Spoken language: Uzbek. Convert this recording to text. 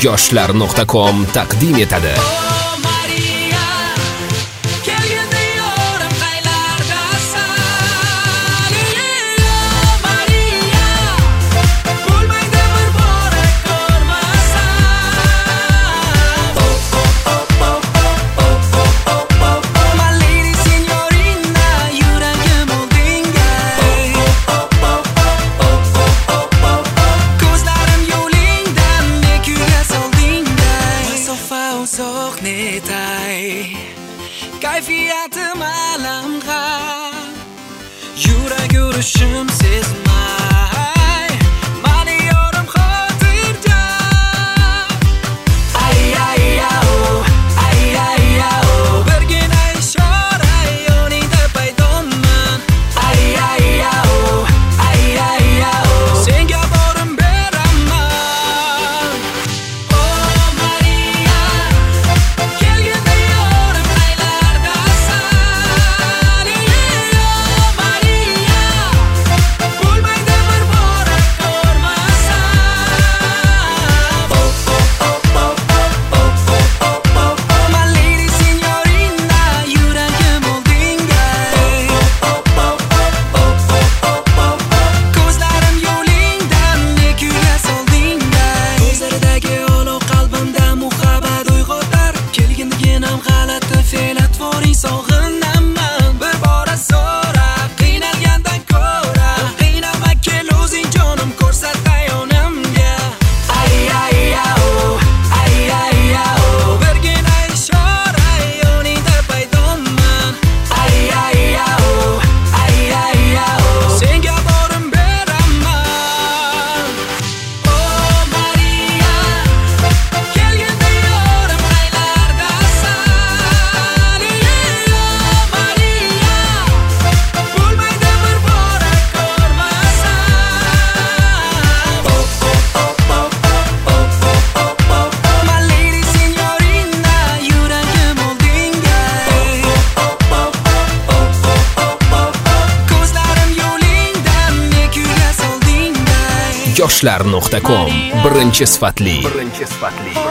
yoshlar.com taqdim etadi. Kayfiyatim alamga yurak urishim sezmay mani yorim xotirjam ay birgina ishora yoningda paydoman ay senga borim beraman. Oh Maria, kelganda yorim aylarda sani. Oh Maria, bo'lmaydi bir bora ko'rmasam. My lady signorina, yuragim oldingay. Ko'zlarim yo'lingdan nekuga soldingay. Ko'zlaridagi olov qalbimda muhabbat uyg'otar. Kelgindigina g'alati fe'l-atvoring sog'inaman. Bir bora so'ra, qiynalgandan ko'ra qiynalma, kel o'zing jonim ko'rsat ayonimga. Birgina ishora yoningda paydoman. Senga borim beraman. Oh Maria, kelganda yorim aylarda sani. Oh Maria, bo'lmaydi bir bora ko'rmasam. My lady signorina, yuragim oldingay. Ko'zlarim yo'lingdan nekuga soldingay. yoshlar.com birinchi sifatli